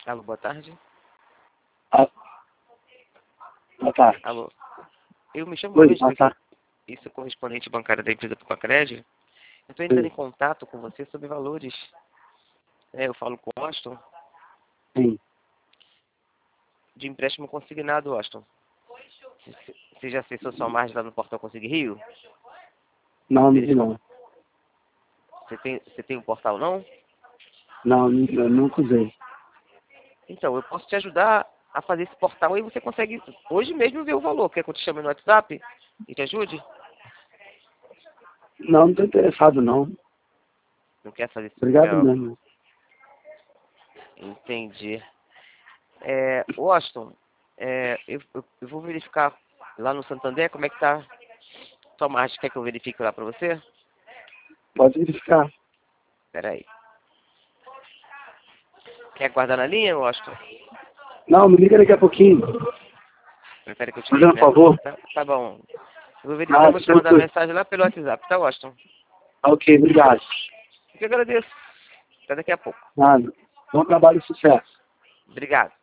Alô, boa tarde. Ah, boa tarde. Alô. Eu me chamo Oi, Luiz, boa tarde. isso é correspondente bancário da empresa Pacred. Eu estou entrando em Sim, contato com você sobre valores. Eu falo com o Austin, sim. de empréstimo consignado, Austin. Você já acessou sua margem lá no portal Consigne Rio? Não, não vi não. Você tem um portal, não? Não, eu nunca usei. Então, eu posso te ajudar a fazer esse portal e você consegue hoje mesmo ver o valor. Quer que eu te chame no WhatsApp e te ajude? Não, não tô interessado não. Não quer fazer isso? Obrigado mesmo. Entendi. Washington, eu vou verificar lá no Santander como é que tá sua margem. Quer que eu verifique lá para você? Pode verificar. Espera aí. Quer guardar na linha, Washington? Não, me liga daqui a pouquinho. Prefere que eu te Fazendo ligue, um né? favor. Tá bom. Eu vou verificar e vou te mandar tranquilo. mensagem lá pelo WhatsApp, tá, Washington? Ok, obrigado. Eu que agradeço. Até daqui a pouco. Nada. Bom trabalho e sucesso. Obrigado.